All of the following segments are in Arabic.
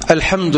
الحمد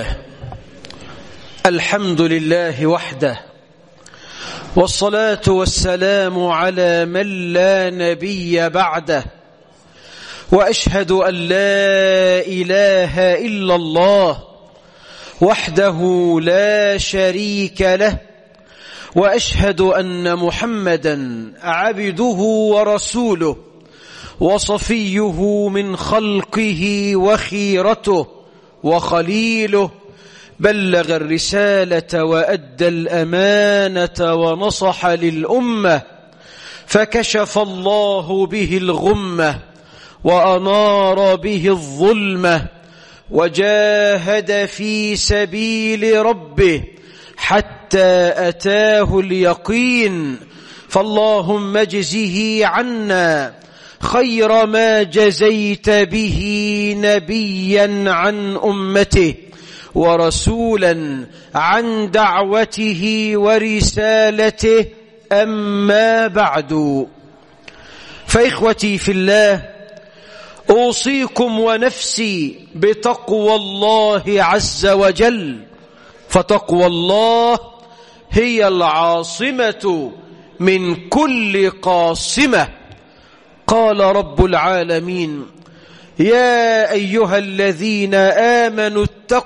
لله وحده، والصلاة والسلام على من لا نبي بعده، وأشهد أن لا إله إلا الله وحده لا شريك له، وأشهد أن محمدا عبده ورسوله وصفيه من خلقه وخيرته وخليله، بلغ الرسالة وأدى الأمانة ونصح للأمة، فكشف الله به الغمة وأنار به الظلمة، وجاهد في سبيل ربه حتى أتاه اليقين. فاللهم اجزه عنا خير ما جزيت به نبيا عن أمته، ورسولا عن دعوته ورسالته. أما بعد، فإخوتي في الله، أوصيكم ونفسي بتقوى الله عز وجل، فتقوى الله هي العاصمة من كل قاصمة. قال رب العالمين: يا أيها الذين آمنوا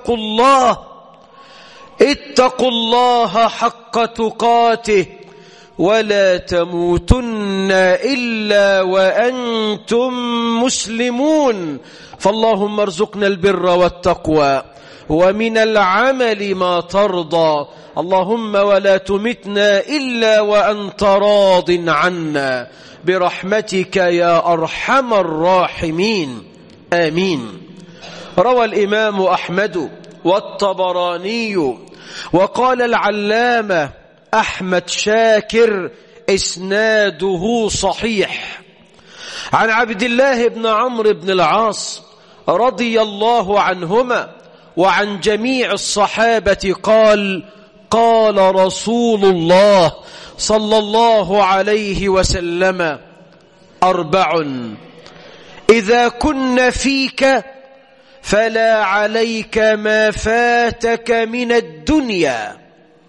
اتقوا الله حق تقاته ولا تموتن إلا وأنتم مسلمون. فاللهم ارزقنا البر والتقوى ومن العمل ما ترضى، اللهم ولا تمتنا إلا وأنت راض عنا برحمتك يا أرحم الراحمين، آمين. روى الإمام أحمد والطبراني وقال العلامة أحمد شاكر: إسناده صحيح، عن عبد الله بن عمرو بن العاص رضي الله عنهما وعن جميع الصحابة قال: قال رسول الله صلى الله عليه وسلم: 4 إذا كن فيك فلا عليك ما فاتك من الدنيا.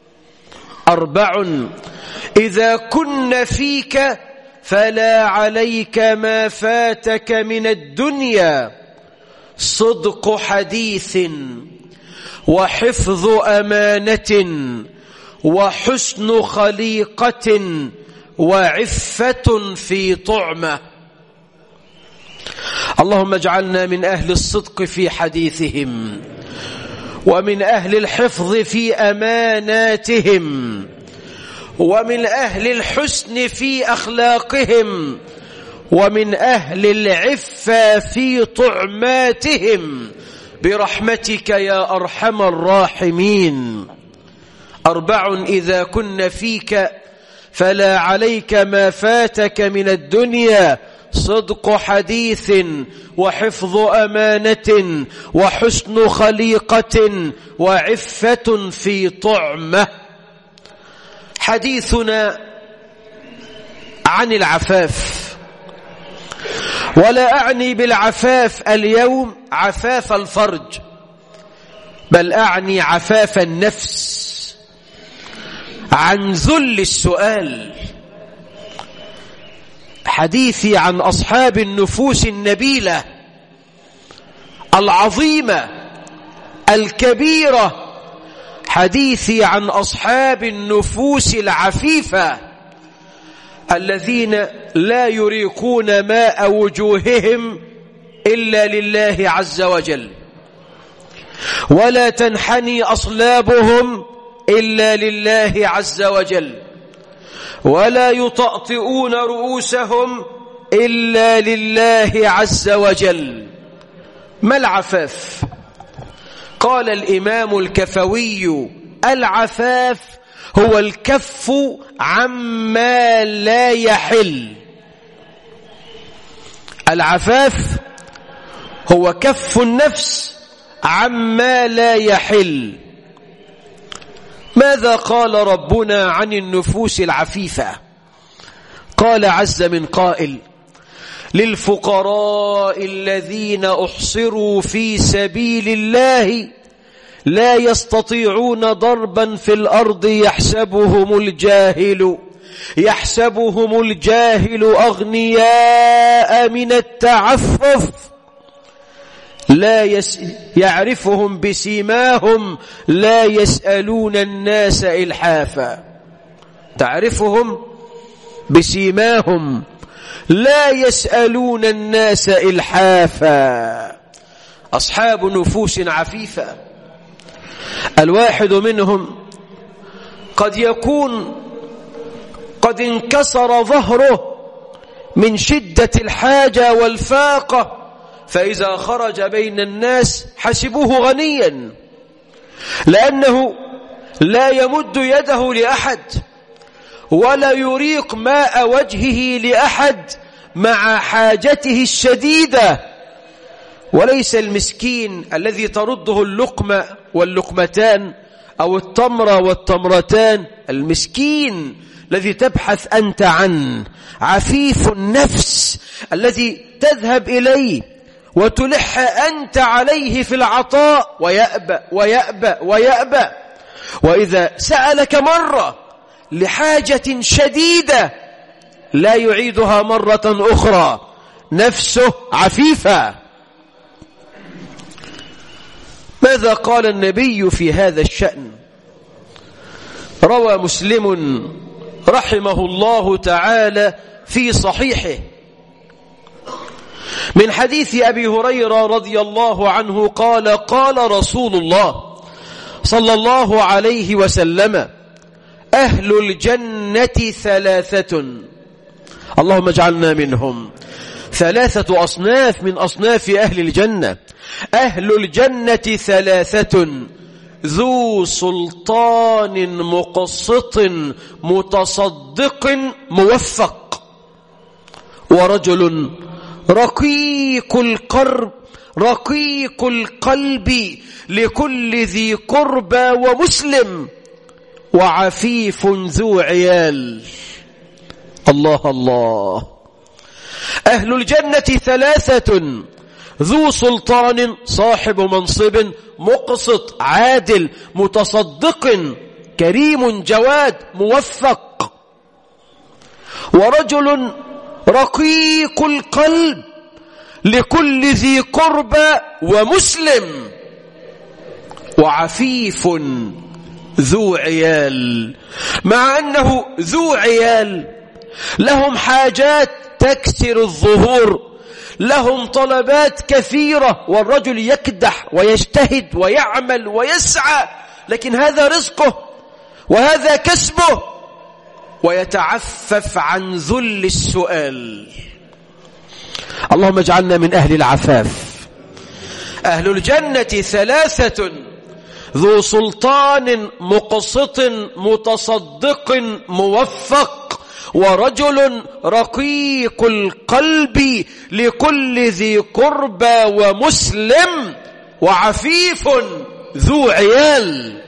4 إذا كن فيك فلا عليك ما فاتك من الدنيا: صدق حديث، وحفظ أمانة، وحسن خليقة، وعفة في طعمة. اللهم اجعلنا من أهل الصدق في حديثهم، ومن أهل الحفظ في أماناتهم، ومن أهل الحسن في أخلاقهم، ومن أهل العفة في طعماتهم برحمتك يا أرحم الراحمين. 4 إذا كن فيك فلا عليك ما فاتك من الدنيا: صدق حديث، وحفظ أمانة، وحسن خليقة، وعفة في طعمة. حديثنا عن العفاف، ولا أعني بالعفاف اليوم عفاف الفرج، بل أعني عفاف النفس عن ذل السؤال. حديثي عن أصحاب النفوس النبيلة العظيمة الكبيرة، حديثي عن أصحاب النفوس العفيفة الذين لا يريقون ماء وجوههم إلا لله عز وجل، ولا تنحني أصلابهم إلا لله عز وجل، ولا يطأطئون رؤوسهم إلا لله عز وجل. ما العفاف؟ قال الإمام الكفوي: العفاف هو الكف عما لا يحل. العفاف هو كف النفس عما لا يحل. ماذا قال ربنا عن النفوس العفيفة؟ قال عز من قائل: للفقراء الذين أحصروا في سبيل الله لا يستطيعون ضربا في الأرض يحسبهم الجاهل أغنياء من التعفف يعرفهم بسيماهم لا يسألون الناس إلحافا. تعرفهم بسيماهم لا يسألون الناس إلحافا. أصحاب نفوس عفيفة، الواحد منهم قد يكون قد انكسر ظهره من شدة الحاجة والفاقة، فإذا خرج بين الناس حسبوه غنيا، لأنه لا يمد يده لأحد ولا يريق ماء وجهه لأحد مع حاجته الشديدة. وليس المسكين الذي ترده اللقمة واللقمتان أو التمرة والتمرتان، المسكين الذي تبحث أنت عنه، عفيف النفس الذي تذهب إليه وتلح أنت عليه في العطاء ويأبى ويأبى ويأبى، وإذا سألك مرة لحاجة شديدة لا يعيدها مرة أخرى، نفسه عفيفة. ماذا قال النبي في هذا الشأن؟ روى مسلم رحمه الله تعالى في صحيحه من حديث أبي هريرة رضي الله عنه قال: قال رسول الله صلى الله عليه وسلم: أهل الجنة ثلاثة، اللهم اجعلنا منهم، ثلاثة أصناف من أصناف أهل الجنة. أهل الجنة ثلاثة: ذو سلطان مقسط متصدق موفق، ورجل رقيق القلب لكل ذي قربى ومسلم، وعفيف ذو عيال. الله الله. أهل الجنة ثلاثة: ذو سلطان صاحب منصب، مقسط عادل، متصدق كريم جواد موفق، ورجل رقيق القلب لكل ذي قربى ومسلم، وعفيف ذو عيال. مع أنه ذو عيال لهم حاجات تكسر الظهور، لهم طلبات كثيرة، والرجل يكدح ويجتهد ويعمل ويسعى، لكن هذا رزقه وهذا كسبه، ويتعفف عن ذل السؤال. اللهم اجعلنا من أهل العفاف. أهل الجنة ثلاثة: ذو سلطان مقسط متصدق موفق، ورجل رقيق القلب لكل ذي قربى ومسلم، وعفيف ذو عيال.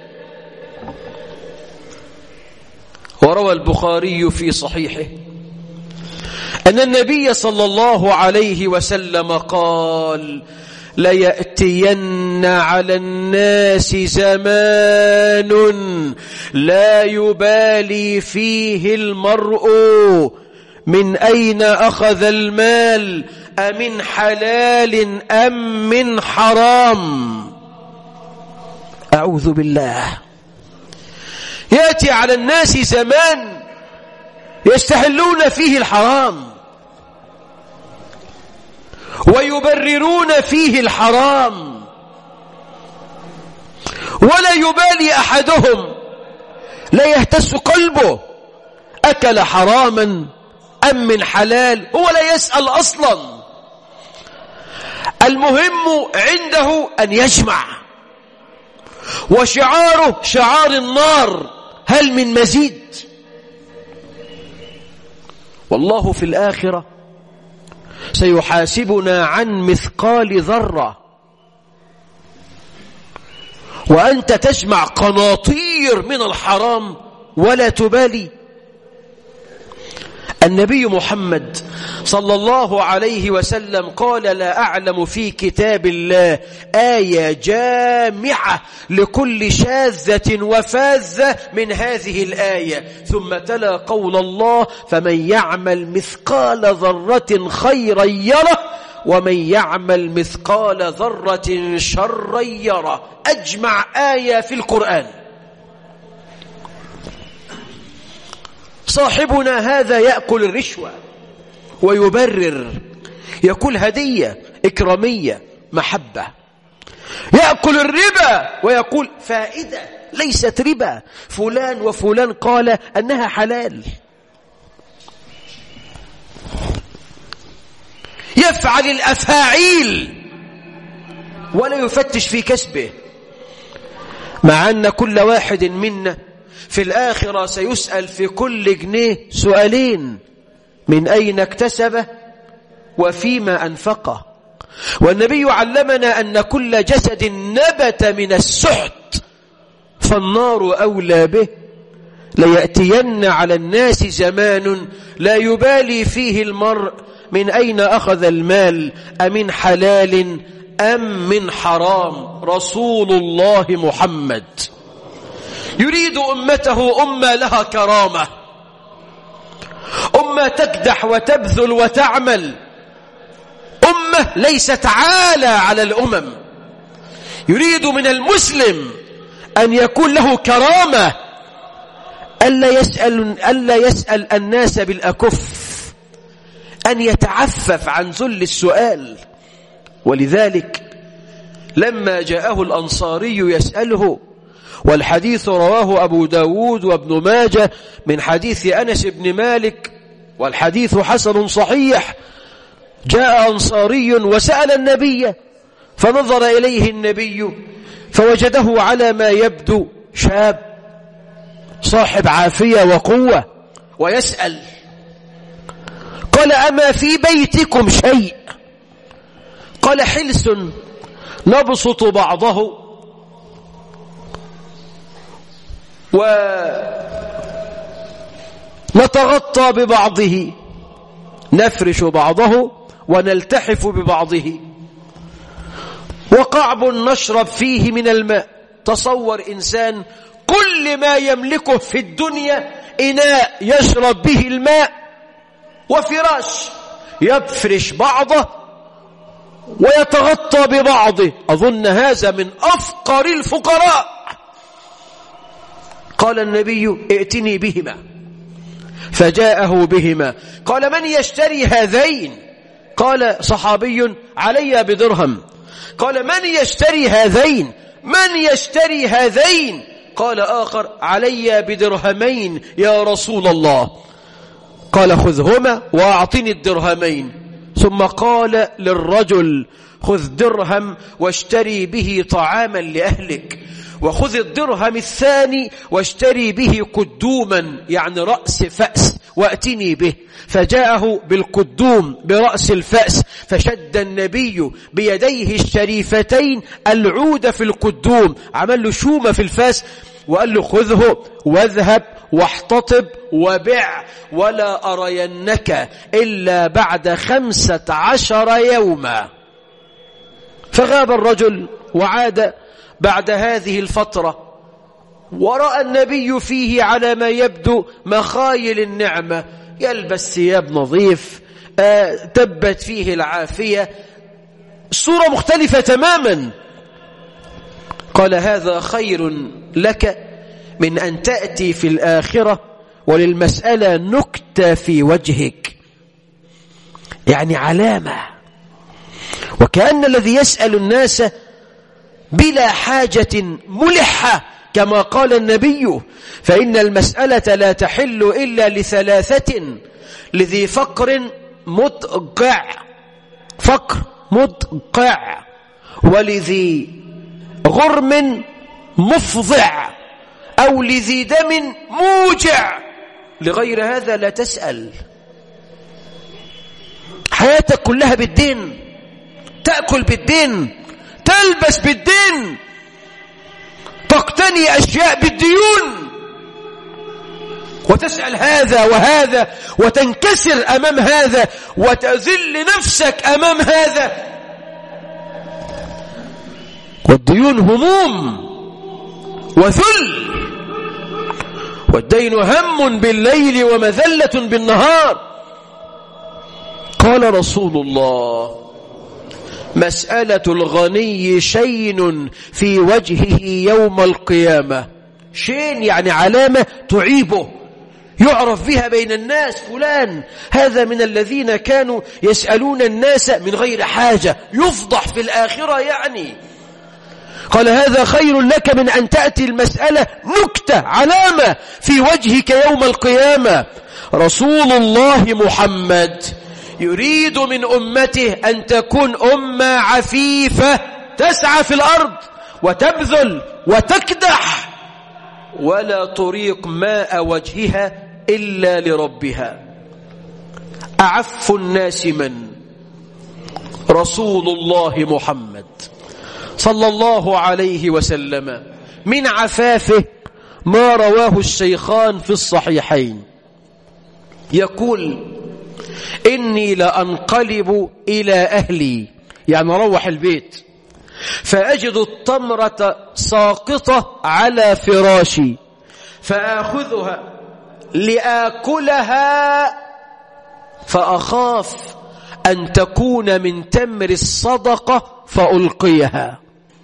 وروى البخاري في صحيحه أن النبي صلى الله عليه وسلم قال: ليأتين على الناس زمان لا يبالي فيه المرء من أين أخذ المال، أمن حلال أم من حرام. أعوذ بالله. يأتي على الناس زمان يستحلون فيه الحرام ويبررون فيه الحرام، ولا يبالي أحدهم، لا يهتز قلبه أكل حراما أم من حلال، هو لا يسأل أصلا. المهم عنده أن يجمع، وشعاره شعار النار: هل من مزيد؟ والله في الآخرة سيحاسبنا عن مثقال ذرة، وأنت تجمع قناطير من الحرام ولا تبالي. النبي محمد صلى الله عليه وسلم قال: لا أعلم في كتاب الله آية جامعة لكل شاذة وفاذة من هذه الآية. ثم تلا قول الله: فمن يعمل مثقال ذرة خيرا يره ومن يعمل مثقال ذرة شرا يره. أجمع آية في القرآن. صاحبنا هذا يأكل الرشوة ويبرر، يقول هدية إكرامية محبة. يأكل الربا ويقول فائدة ليست ربا، فلان وفلان قال أنها حلال. يفعل الأفاعيل ولا يفتش في كسبه، مع أن كل واحد منا في الآخرة سيسأل في كل جنيه سؤالين: من أين اكتسبه وفيما أنفقه. والنبي علمنا أن كل جسد نبت من السحت فالنار أولى به. ليأتين على الناس زمان لا يبالي فيه المرء من أين أخذ المال، أمن حلال أم من حرام. رسول الله محمد يريد أمته أمة لها كرامة، أمة تكدح وتبذل وتعمل، أمة ليست عالة على الأمم. يريد من المسلم أن يكون له كرامة، ألا يسأل الناس بالأكف، أن يتعفف عن ذل السؤال. ولذلك لما جاءه الأنصاري يسأله، والحديث رواه أبو داود وابن ماجه من حديث أنس بن مالك، والحديث حسن صحيح. جاء أنصاري وسأل النبي، فنظر إليه النبي فوجده على ما يبدو شاب صاحب عافية وقوة، ويسأل قال: أما في بيتكم شيء؟ قال: حلس نبسط بعضه ونتغطى ببعضه، نفرش بعضه ونلتحف ببعضه، وقعب نشرب فيه من الماء. تصور إنسان كل ما يملكه في الدنيا إناء يشرب به الماء، وفراش يفرش بعضه ويتغطى ببعضه. أظن هذا من أفقر الفقراء. قال النبي: ائتني بهما. فجاءه بهما. قال: من يشتري هذين؟ قال صحابي: علي بدرهم. قال: من يشتري هذين؟ من يشتري هذين؟ قال آخر: علي بدرهمين يا رسول الله. قال: خذهما وأعطني الدرهمين. ثم قال للرجل: خذ درهم واشتري به طعاما لأهلك، وخذ الدرهم الثاني واشتري به قدوما، يعني رأس فأس، وأتني به. فجاءه بالقدوم برأس الفأس، فشد النبي بيديه الشريفتين العود في القدوم، عمل له شومة في الفأس، وقال له: خذه واذهب واحتطب وبع، ولا أرينك إلا بعد 15 يوما. فغاب الرجل وعاد بعد هذه الفترة، ورأى النبي فيه على ما يبدو مخايل النعمة، يلبس ثياب نظيف، تبت فيه العافية، صورة مختلفة تماما. قال: هذا خير لك من أن تأتي في الآخرة وللمسألة نكتة في وجهك، يعني علامة. وكأن الذي يسأل الناس بلا حاجة ملحة، كما قال النبي: فإن المسألة لا تحل إلا لثلاثة: لذي فقر مدقع، فقر مدقع، ولذي غرم مفضع، أو لذي دم موجع. لغير هذا لا تسأل. حياتك كلها بالدين، تأكل بالدين، تلبس بالدين، تقتني أشياء بالديون. وتسأل هذا وهذا وتنكسر أمام هذا وتذل نفسك أمام هذا. والديون هموم وذل، والدين هم بالليل ومذلة بالنهار. قال رسول الله: مسألة الغني شين في وجهه يوم القيامة. شين يعني علامة تعيبه، يعرف بها بين الناس، فلان هذا من الذين كانوا يسألون الناس من غير حاجة، يفضح في الآخرة يعني. قال: هذا خير لك من أن تأتي المسألة نكتة علامة في وجهك يوم القيامة. رسول الله محمد يريد من أمته أن تكون أمة عفيفة تسعى في الأرض وتبذل وتكدح ولا طريق ماء وجهها إلا لربها. أعف الناس من؟ رسول الله محمد صلى الله عليه وسلم. من عفافه ما رواه الشيخان في الصحيحين، يقول: إني لأنقلب إلى أهلي، يعني روح البيت، فأجد التمرة ساقطة على فراشي فآخذها لآكلها، فأخاف أن تكون من تمر الصدقة فألقيها.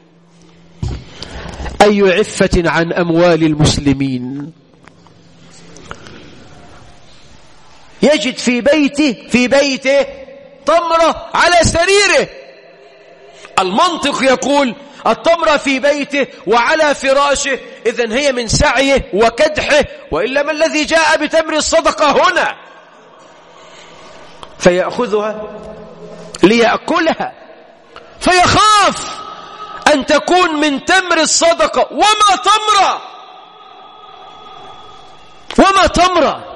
أي عفة عن أموال المسلمين. يجد في بيته تمرة على سريره. المنطق يقول التمرة في بيته وعلى فراشه، إذن هي من سعيه وكدحه، وإلا ما الذي جاء بتمر الصدقة هنا؟ فيأخذها ليأكلها، فيخاف أن تكون من تمر الصدقة. وما تمرة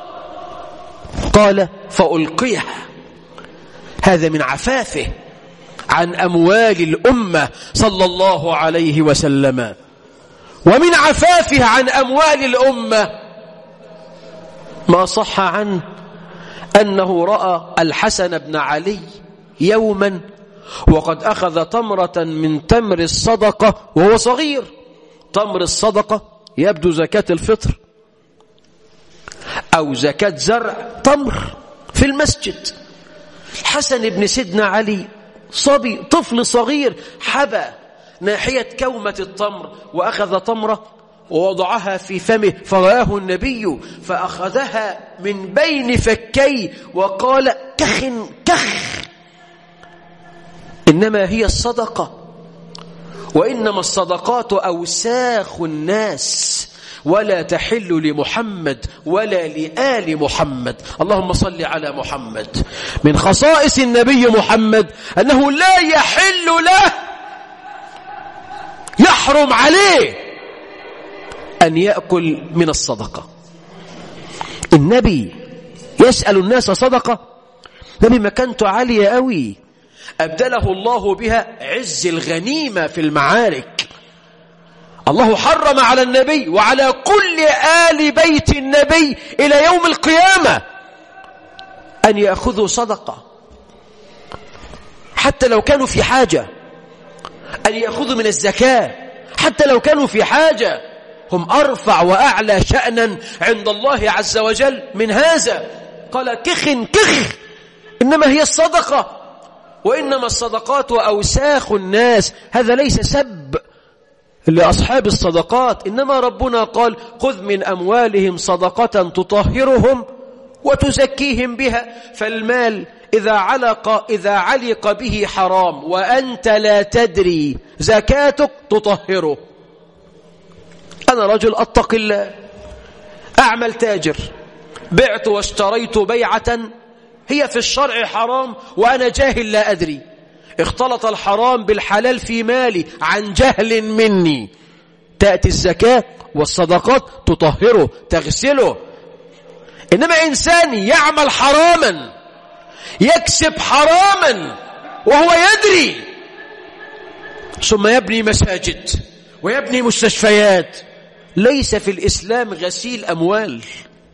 قال: فألقيها. هذا من عفافه عن أموال الأمة صلى الله عليه وسلم. ومن عفافه عن أموال الأمة ما صح عنه أنه رأى الحسن بن علي يوما وقد أخذ تمرة من تمر الصدقة وهو صغير. تمر الصدقة يبدو زكاة الفطر أو زكاة زرع، تمر في المسجد. الحسن بن سيدنا علي صبي، طفل صغير، حبى ناحية كومة التمر وأخذ تمرة ووضعها في فمه، فرآه النبي فأخذها من بين فكيه وقال: كخ كخ، إنما هي الصدقة، وإنما الصدقات أوساخ الناس ولا تحل لمحمد ولا لآل محمد. اللهم صل على محمد. من خصائص النبي محمد أنه لا يحل له، يحرم عليه أن يأكل من الصدقة. النبي يسأل الناس صدقة، نبي مكانته عالية قوي، أبدله الله بها عز الغنيمة في المعارك. الله حرم على النبي وعلى كل آل بيت النبي إلى يوم القيامة أن يأخذوا صدقة، حتى لو كانوا في حاجة، أن يأخذوا من الزكاة حتى لو كانوا في حاجة. هم أرفع وأعلى شأنا عند الله عز وجل من هذا. قال: كخ كخ، إنما هي الصدقة، وإنما الصدقات وأوساخ الناس. هذا ليس سب لأصحاب الصدقات، إنما ربنا قال: خذ من أموالهم صدقة تطهرهم وتزكيهم بها. فالمال إذا علق به حرام وأنت لا تدري، زكاتك تطهره. أنا رجل أتقي الله، أعمل تاجر، بعت واشتريت بيعة هي في الشرع حرام وأنا جاهل لا أدري، اختلط الحرام بالحلال في مالي عن جهل مني. تأتي الزكاة والصدقات تطهره تغسله. إنما إنسان يعمل حراما، يكسب حراما وهو يدري، ثم يبني مساجد ويبني مستشفيات، ليس في الإسلام غسيل أموال.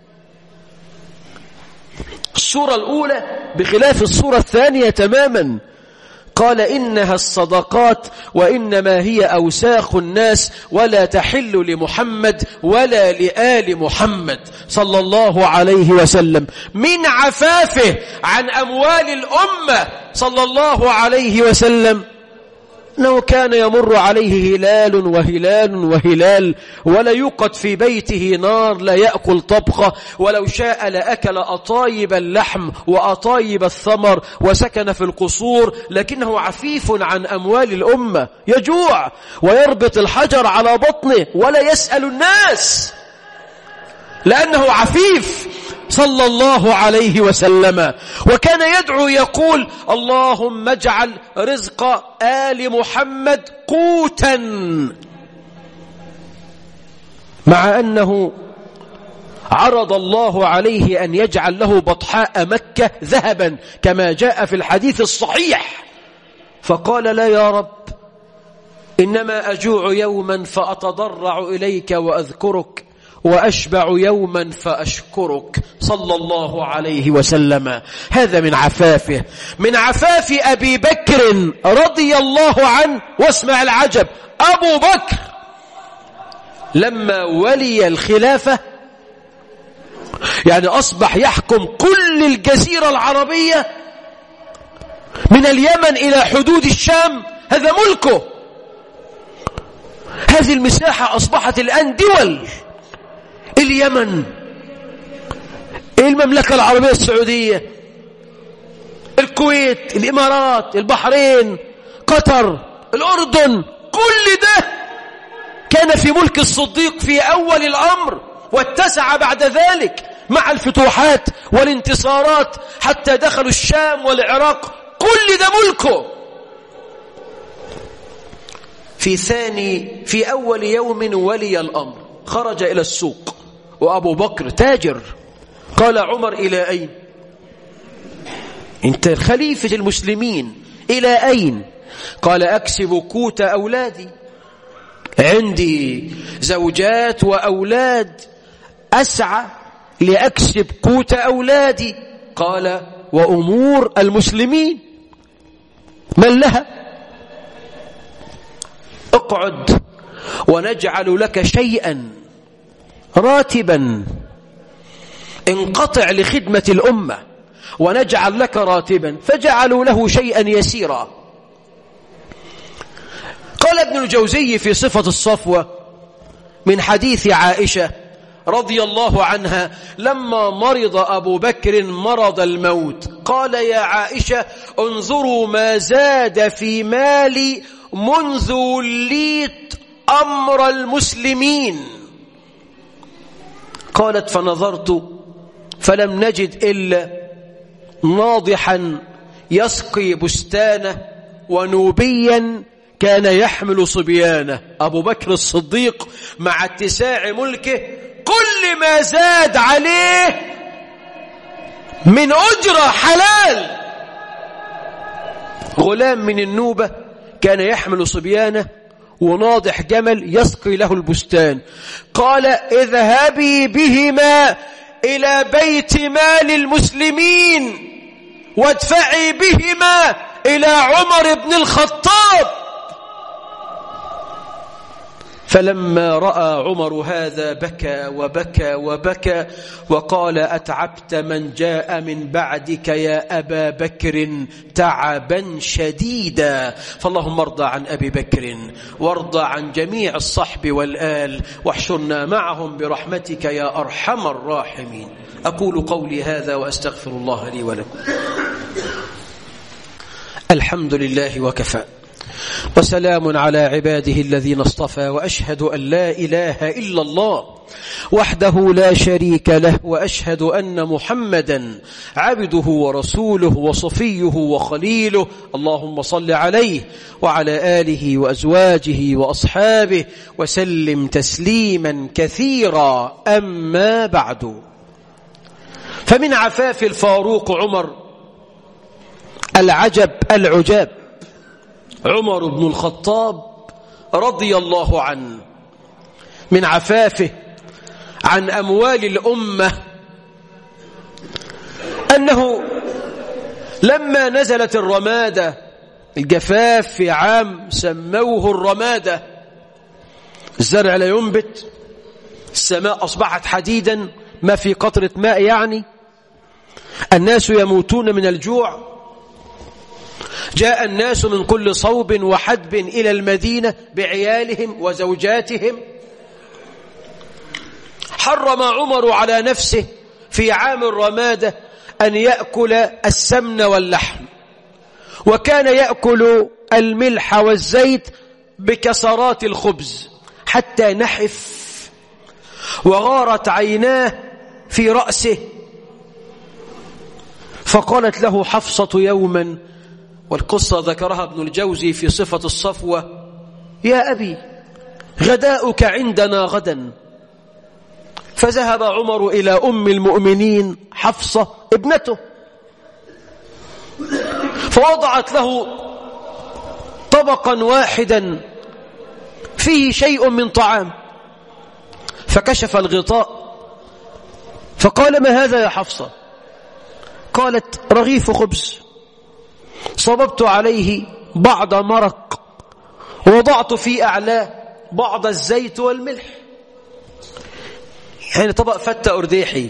الصورة الأولى بخلاف الصورة الثانية تماما. قال إنها الصدقات وإنما هي أوساخ الناس ولا تحل لمحمد ولا لآل محمد صلى الله عليه وسلم. من عفافه عن أموال الأمة صلى الله عليه وسلم أنه كان يمر عليه هلال وهلال وهلال ولا يوقد في بيته نار لا يأكل طبخة، ولو شاء لأكل أطايب اللحم وأطايب الثمر وسكن في القصور، لكنه عفيف عن أموال الأمة، يجوع ويربط الحجر على بطنه ولا يسأل الناس لأنه عفيف صلى الله عليه وسلم. وكان يدعو يقول اللهم اجعل رزق آل محمد قوتا، مع أنه عرض الله عليه أن يجعل له بطحاء مكة ذهبا كما جاء في الحديث الصحيح، فقال لا يا رب، إنما أجوع يوما فأتضرع إليك وأذكرك وأشبع يوما فأشكرك صلى الله عليه وسلم. هذا من عفافه. من عفاف أبي بكر رضي الله عنه، واسمع العجب، أبو بكر لما ولي الخلافة يعني أصبح يحكم كل الجزيرة العربية من اليمن إلى حدود الشام، هذا ملكه. هذه المساحة أصبحت الآن دول، اليمن، المملكة العربية السعودية، الكويت، الإمارات، البحرين، قطر، الأردن، كل ده كان في ملك الصديق في أول الأمر، واتسع بعد ذلك مع الفتوحات والانتصارات حتى دخلوا الشام والعراق، كل ده ملكه. في أول يوم ولي الأمر خرج إلى السوق وأبو بكر تاجر. قال عمر إلى أين؟ أنت خليفة المسلمين، إلى أين؟ قال أكسب قوت أولادي، عندي زوجات وأولاد، أسعى لأكسب قوت أولادي. قال وأمور المسلمين من لها؟ اقعد ونجعل لك شيئا راتبا، انقطع لخدمة الأمة ونجعل لك راتبا. فجعلوا له شيئا يسيرا. قال ابن الجوزي في صفة الصفوة من حديث عائشة رضي الله عنها لما مرض أبو بكر مرض الموت، قال يا عائشة انظروا ما زاد في مالي منذ وليت أمر المسلمين. قالت فنظرت فلم نجد إلا ناضحا يسقي بستانه ونوبيا كان يحمل صبيانه. أبو بكر الصديق مع اتساع ملكه كل ما زاد عليه من أجرة حلال. غلام من النوبة كان يحمل صبيانه وناضح جمل يسقي له البستان. قال اذهبي بهما إلى بيت مال المسلمين وادفعي بهما إلى عمر بن الخطاب. فلما رأى عمر هذا بكى وبكى وبكى وقال أتعبت من جاء من بعدك يا أبا بكر تعبا شديدا. فاللهم ارضى عن أبي بكر وارضى عن جميع الصحب والآل واحشرنا معهم برحمتك يا أرحم الراحمين. أقول قولي هذا وأستغفر الله لي ولكم. الحمد لله وكفى، وسلام على عباده الذين اصطفى، وأشهد أن لا إله إلا الله وحده لا شريك له، وأشهد أن محمدا عبده ورسوله وصفيه وخليله. اللهم صل عليه وعلى آله وأزواجه وأصحابه وسلم تسليما كثيرا. أما بعد، فمن عفاف الفاروق عمر العجب العجاب، عمر بن الخطاب رضي الله عنه من عفافه عن أموال الأمة أنه لما نزلت الرمادة الجفاف في عام سموه الرمادة، الزرع لا ينبت، السماء أصبحت حديدا، ما في قطرة ماء، يعني الناس يموتون من الجوع. جاء الناس من كل صوب وحدب إلى المدينة بعيالهم وزوجاتهم. حرم عمر على نفسه في عام الرمادة أن يأكل السمن واللحم، وكان يأكل الملح والزيت بكسرات الخبز حتى نحف وغارت عيناه في رأسه. فقالت له حفصة يوما، والقصة ذكرها ابن الجوزي في صفة الصفوة: يا أبي غداؤك عندنا غدا. فذهب عمر إلى أم المؤمنين حفصة ابنته، فوضعت له طبقا واحدا فيه شيء من طعام، فكشف الغطاء فقال: ما هذا يا حفصة؟ قالت: رغيف خبز صببت عليه بعض مرق ووضعت في أعلاه بعض الزيت والملح. يعني طبق فتة أرديحي.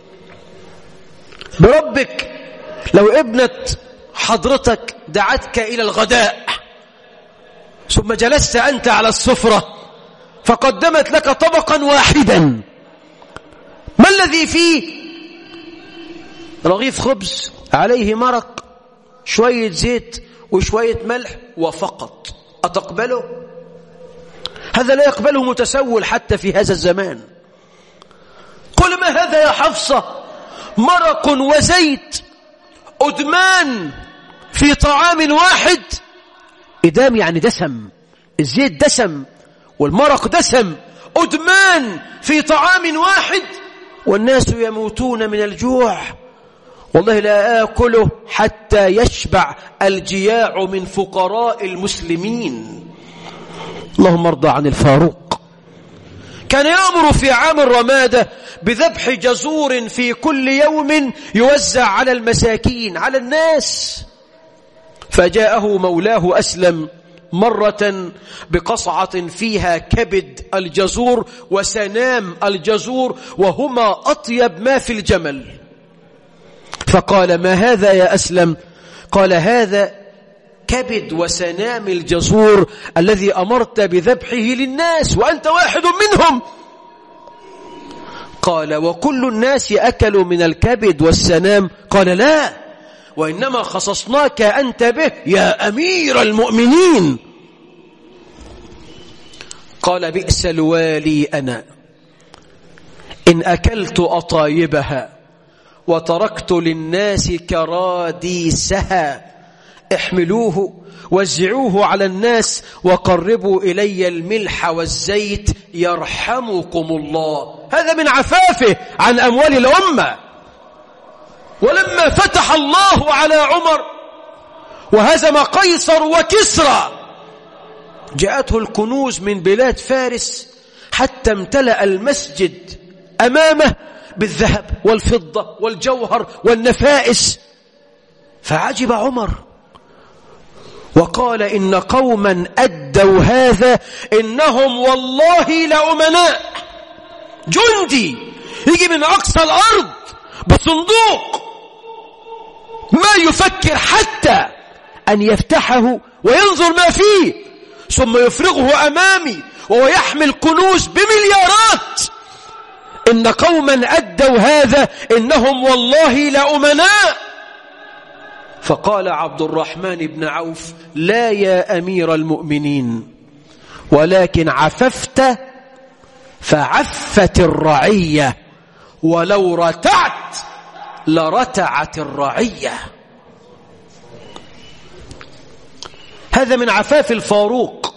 بربك لو ابنة حضرتك دعتك إلى الغداء ثم جلست أنت على السفرة فقدمت لك طبقا واحدا، ما الذي فيه؟ رغيف خبز عليه مرق، شوية زيت وشوية ملح وفقط، أتقبله؟ هذا لا يقبله متسول حتى في هذا الزمان. قل: ما هذا يا حفصة؟ مرق وزيت أدمان في طعام واحد. إدام يعني دسم، الزيت دسم والمرق دسم، أدمان في طعام واحد، والناس يموتون من الجوع. والله لا آكله حتى يشبع الجياع من فقراء المسلمين. اللهم ارضى عن الفاروق. كان يأمر في عام الرمادة بذبح جزور في كل يوم يوزع على المساكين، على الناس. فجاءه مولاه أسلم مرة بقصعة فيها كبد الجزور وسنام الجزور، وهما أطيب ما في الجمل. فقال: ما هذا يا أسلم؟ قال: هذا كبد وسنام الجزور الذي أمرت بذبحه للناس وأنت واحد منهم. قال: وكل الناس أكلوا من الكبد والسنام؟ قال: لا، وإنما خصصناك أنت به يا أمير المؤمنين. قال: بئس الوالي أنا إن أكلت أطايبها وتركت للناس كراديسها. احملوه وزعوه على الناس وقربوا إلي الملح والزيت يرحمكم الله. هذا من عفافه عن أموال الأمة. ولما فتح الله على عمر وهزم قيصر وكسرى جاءته الكنوز من بلاد فارس حتى امتلأ المسجد أمامه بالذهب والفضة والجوهر والنفائس. فعجب عمر وقال: إن قوما أدوا هذا إنهم والله لأمناء. جندي يجي من أقصى الأرض بصندوق ما يفكر حتى أن يفتحه وينظر ما فيه ثم يفرغه أمامي وهو يحمل كنوز بمليارات. إن قوما أدوا هذا إنهم والله لأمناء. فقال عبد الرحمن بن عوف: لا يا أمير المؤمنين، ولكن عففت فعفت الرعية، ولو رتعت لرتعت الرعية. هذا من عفاف الفاروق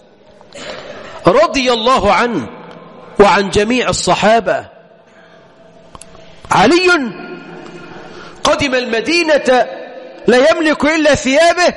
رضي الله عنه وعن جميع الصحابة. علي قدم المدينة لا يملك إلا ثيابه،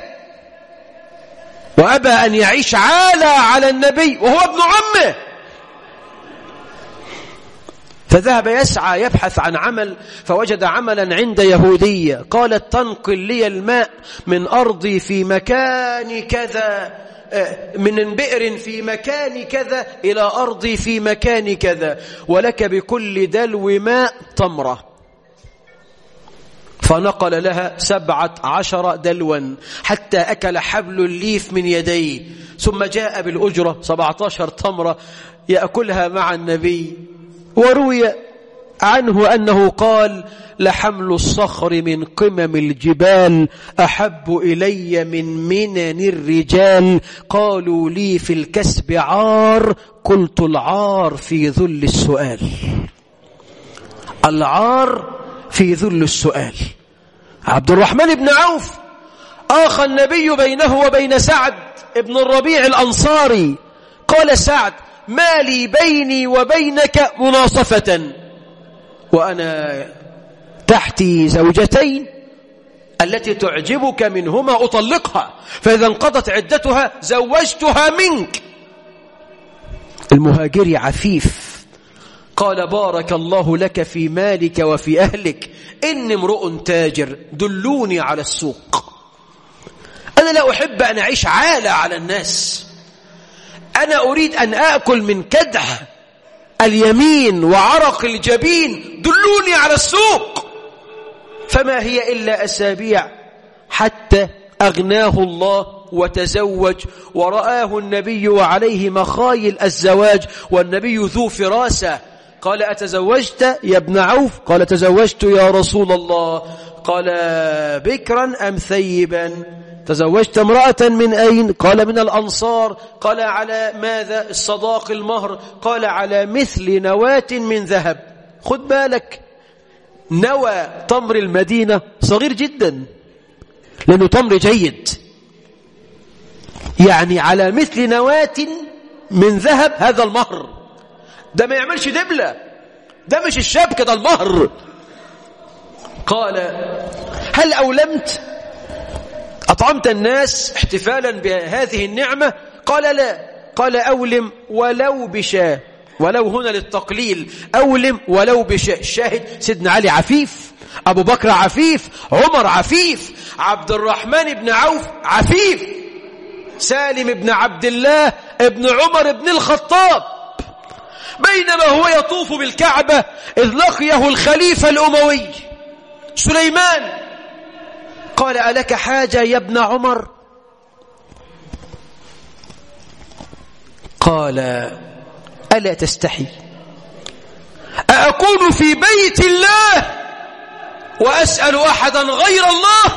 وأبى أن يعيش عالى على النبي وهو ابن عمه. فذهب يسعى يبحث عن عمل، فوجد عملا عند يهودية قالت تنقل لي الماء من أرضي في مكان كذا، من بئر في مكان كذا إلى أرضي في مكان كذا، ولك بكل دلو ماء تمرة. فنقل لها 17 دلوا حتى أكل حبل الليف من يديه، ثم جاء بالأجرة 17 تمرة يأكلها مع النبي. وروي عنه أنه قال لحمل الصخر من قمم الجبال أحب إلي من منن الرجال، قالوا لي في الكسب عار، قلت العار في ذل السؤال. العار في ذل السؤال. عبد الرحمن بن عوف آخى النبي بينه وبين سعد ابن الربيع الأنصاري، قال سعد ما لي بيني وبينك مناصفة وأنا تحتي زوجتين، التي تعجبك منهما أطلقها، فإذا انقضت عدتها زوجتها منك. المهاجري عفيف قال بارك الله لك في مالك وفي أهلك، إني امرؤ تاجر دلوني على السوق. أنا لا أحب أن أعيش عالة على الناس، أنا أريد أن أأكل من كدح اليمين وعرق الجبين، دلوني على السوق. فما هي إلا أسابيع حتى أغناه الله وتزوج، ورآه النبي وعليه مخايل الزواج، والنبي ذو فراسة. قال أتزوجت يا ابن عوف؟ قال تزوجت يا رسول الله. قال بكرا أم ثيبا؟ تزوجت امرأة من أين؟ قال من الأنصار. قال على ماذا الصداق المهر؟ قال على مثل نواة من ذهب. خد بالك، نوى تمر المدينة صغير جدا لأنه تمر جيد، يعني على مثل نواة من ذهب. هذا المهر، ده ما يعملش دبلة، ده مش الشبكة، ده المهر. قال هل أولمت؟ أطعمت الناس احتفالا بهذه النعمة؟ قال لا. قال أولم ولو بشاة، ولو هنا للتقليل، أولم ولو بشاة. الشاهد سيدنا علي عفيف، أبو بكر عفيف، عمر عفيف، عبد الرحمن بن عوف عفيف، سالم بن عبد الله ابن عمر بن الخطاب، بينما هو يطوف بالكعبة إذ لقيه الخليفة الأموي سليمان. قال ألك حاجة يا ابن عمر؟ قال ألا تستحي أأكون في بيت الله وأسأل أحدا غير الله؟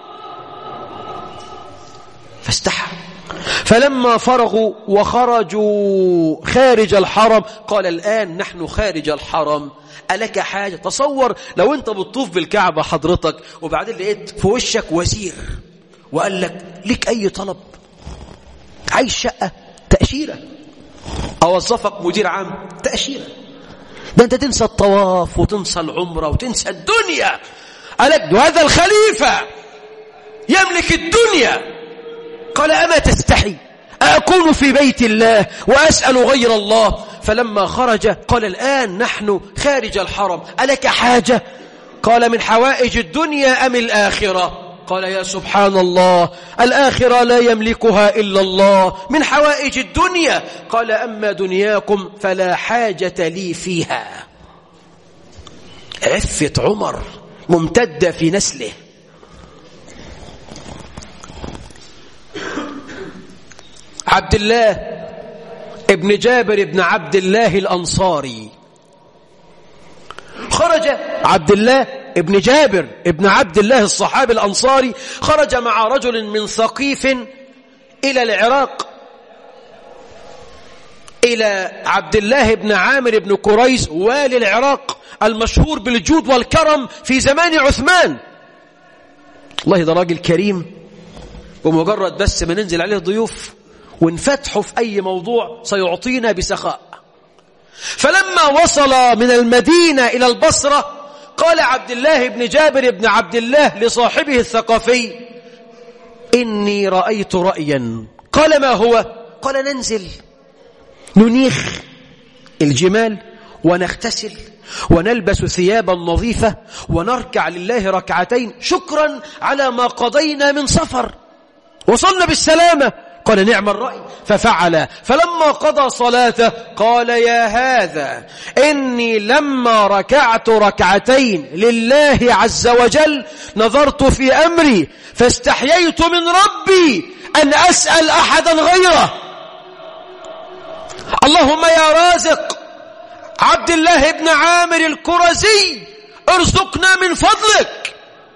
فاستحى. فلما فرغوا وخرجوا خارج الحرم قال الآن نحن خارج الحرم، ألك حاجة؟ تصور لو أنت بتطوف بالكعبة حضرتك وبعدين لقيت في وشك وزير وقال لك أي طلب؟ عايز شقة؟ تأشيرة. أوظفك مدير عام؟ تأشيرة. ده أنت تنسى الطواف وتنسى العمرة وتنسى الدنيا. قالك هذا الخليفة يملك الدنيا. قال أما تستحي أكون في بيت الله وأسأل غير الله؟ فلما خرج قال الآن نحن خارج الحرم، ألك حاجة؟ قال من حوائج الدنيا أم الآخرة؟ قال يا سبحان الله، الآخرة لا يملكها إلا الله، من حوائج الدنيا. قال أما دنياكم فلا حاجة لي فيها. عفة عمر ممتدة في نسله. عبد الله ابن جابر ابن عبد الله الأنصاري خرج. عبد الله ابن جابر ابن عبد الله الصحابي الأنصاري خرج مع رجل من ثقيف إلى العراق، إلى عبد الله بن عامر بن قريز والي العراق المشهور بالجود والكرم في زمان عثمان. الله ده راجل كريم، ومجرد بس ما ننزل عليه ضيوف ونفتحه في أي موضوع سيعطينا بسخاء. فلما وصل من المدينة إلى البصرة قال عبد الله بن جابر بن عبد الله لصاحبه الثقفي إني رأيت رأيا. قال ما هو؟ قال ننزل ننيخ الجمال ونغتسل ونلبس ثيابا نظيفة ونركع لله ركعتين شكرا على ما قضينا من سفر. وصلنا بالسلامة. قال نعم الرأي، ففعل. فلما قضى صلاته قال يا هذا إني لما ركعت ركعتين لله عز وجل نظرت في أمري فاستحييت من ربي أن أسأل أحدا غيره. اللهم يا رازق عبد الله بن عامر الكرزي ارزقنا من فضلك.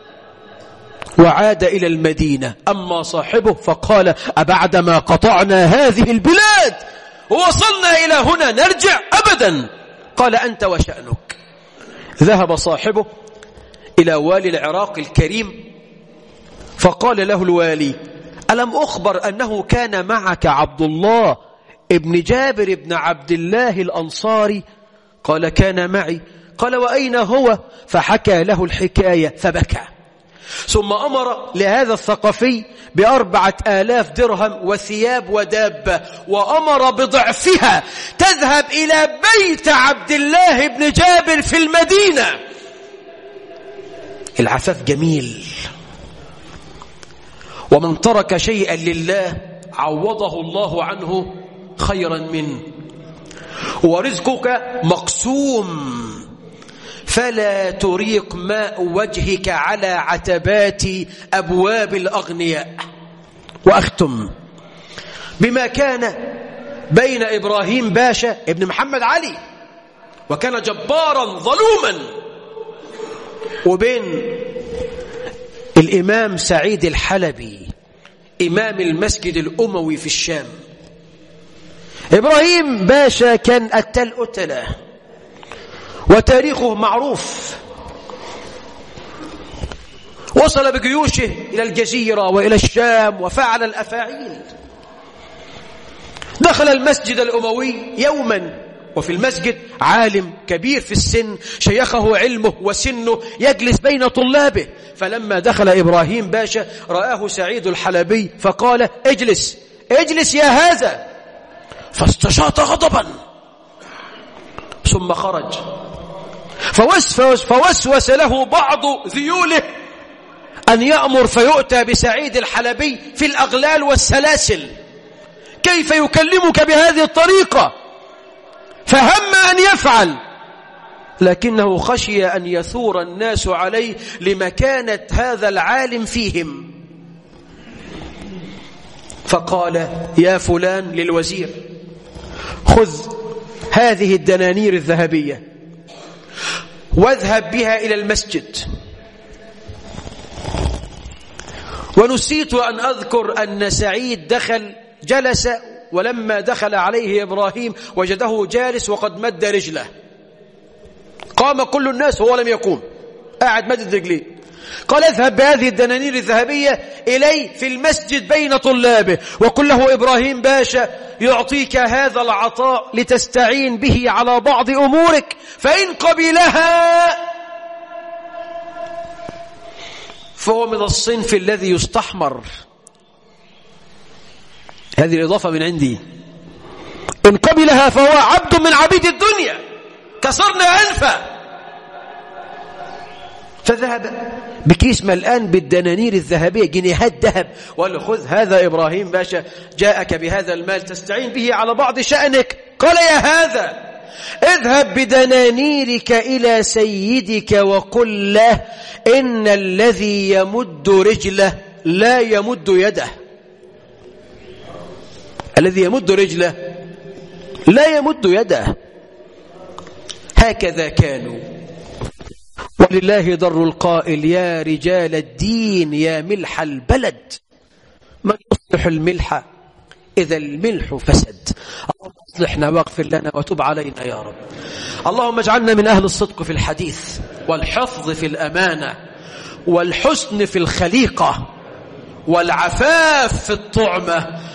وعاد إلى المدينة. أما صاحبه فقال أبعدما قطعنا هذه البلاد ووصلنا إلى هنا نرجع؟ أبدا. قال أنت وشأنك. ذهب صاحبه إلى والي العراق الكريم فقال له الوالي ألم أخبر أنه كان معك عبد الله ابن جابر ابن عبد الله الأنصاري؟ قال كان معي. قال وأين هو؟ فحكى له الحكاية فبكى. ثم أمر لهذا الثقفي ب4,000 درهم وثياب ودابة، وأمر بضعفها تذهب إلى بيت عبد الله بن جابر في المدينة. العفاف جميل، ومن ترك شيئا لله عوضه الله عنه خيرا منه. ورزقك مقسوم فلا تريق ماء وجهك على عتبات أبواب الأغنياء. وأختم بما كان بين إبراهيم باشا ابن محمد علي، وكان جبارا ظلوما، وبين الإمام سعيد الحلبي إمام المسجد الأموي في الشام. إبراهيم باشا كان أتل أتله، وتاريخه معروف. وصل بجيوشه إلى الجزيرة وإلى الشام وفعل الأفاعيل. دخل المسجد الأموي يوما، وفي المسجد عالم كبير في السن شيخه علمه وسنه يجلس بين طلابه. فلما دخل إبراهيم باشا رآه سعيد الحلبي فقال اجلس اجلس يا هذا، فاستشاط غضبا ثم خرج. فوسوس له بعض ذيوله أن يأمر فيؤتى بسعيد الحلبي في الأغلال والسلاسل. كيف يكلمك بهذه الطريقة؟ فهم أن يفعل، لكنه خشي أن يثور الناس عليه لمكانة هذا العالم فيهم. فقال يا فلان للوزير خذ هذه الدنانير الذهبية واذهب بها إلى المسجد. ونسيت أن أذكر أن سعيد دخل جلس، ولما دخل عليه إبراهيم وجده جالس وقد مد رجله. قام كل الناس وهو لم يقوم، قاعد مدد رجليه. قال اذهب بهذه الدنانير الذهبية إلي في المسجد بين طلابه، وقل له إبراهيم باشا يعطيك هذا العطاء لتستعين به على بعض أمورك، فإن قبلها فهو من الصنف الذي يستحمر. هذه الإضافة من عندي. إن قبلها فهو عبد من عبيد الدنيا، كسرنا أنفه. فذهب بكيس ملآن بالدنانير الذهبية، جنيهات ذهب، وقال له خذ هذا إبراهيم باشا جاءك بهذا المال تستعين به على بعض شأنك. قال يا هذا اذهب بدنانيرك إلى سيدك وقل له إن الذي يمد رجله لا يمد يده. الذي يمد رجله لا يمد يده. هكذا كانوا. ولله در القائل يا رجال الدين يا ملح البلد من يصلح الملح إذا الملح فسد. اللهم اصلحنا واغفر لنا وتب علينا يا رب. اللهم اجعلنا من أهل الصدق في الحديث والحفظ في الأمانة والحسن في الخليقة والعفاف في الطعمة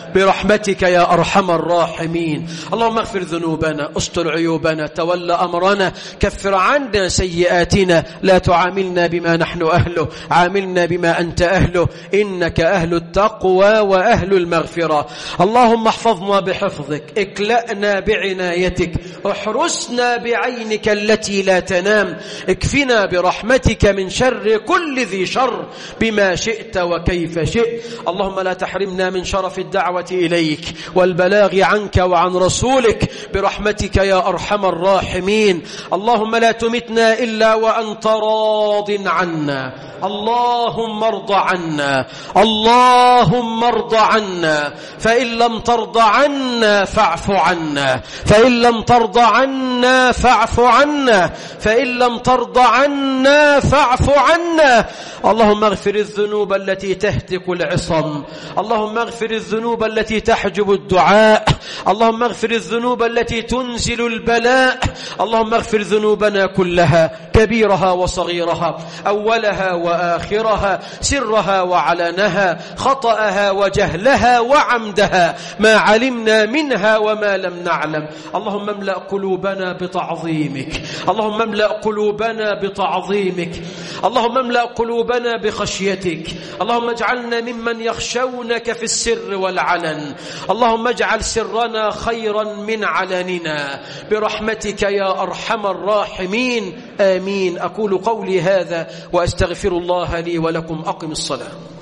برحمتك يا أرحم الراحمين. اللهم اغفر ذنوبنا، استر عيوبنا، تول أمرنا، كفر عنا سيئاتنا، لا تعاملنا بما نحن أهله، عاملنا بما أنت أهله، إنك أهل التقوى وأهل المغفرة. اللهم احفظنا بحفظك، اكلأنا بعنايتك، احرسنا بعينك التي لا تنام، اكفنا برحمتك من شر كل ذي شر بما شئت وكيف شئت. اللهم لا تحرمنا من شرف الدعوة إليك والبلاغ عنك وعن رسولك برحمتك يا أرحم الراحمين. اللهم لا تمتنا إلا وأنت راض عنا. اللهم ارض عنا، اللهم ارض عنا، فإن لم ترض عنا فاعف عنا، فإن لم ترض عنا فاعف عنا، فإن لم ترض عنا فاعف عنا. اللهم اغفر الذنوب التي تهتك العصم، اللهم اغفر الذنوب التي تحجب الدعاء، اللهم اغفر الذنوب التي تنزل البلاء. اللهم اغفر ذنوبنا كلها، كبيرها وصغيرها، أولها وآخرها، سرها وعلنها، خطأها وجهلها وعمدها، ما علمنا منها وما لم نعلم. اللهم املأ قلوبنا بتعظيمك، اللهم املأ قلوبنا بتعظيمك، اللهم املأ قلوبنا بخشيتك. اللهم اجعلنا ممن يخشونك في السر والعلن. اللهم اجعل سرنا خيرا من علننا برحمتك يا أرحم الراحمين. آمين. أقول قولي هذا وأستغفر الله لي ولكم. أقم الصلاة.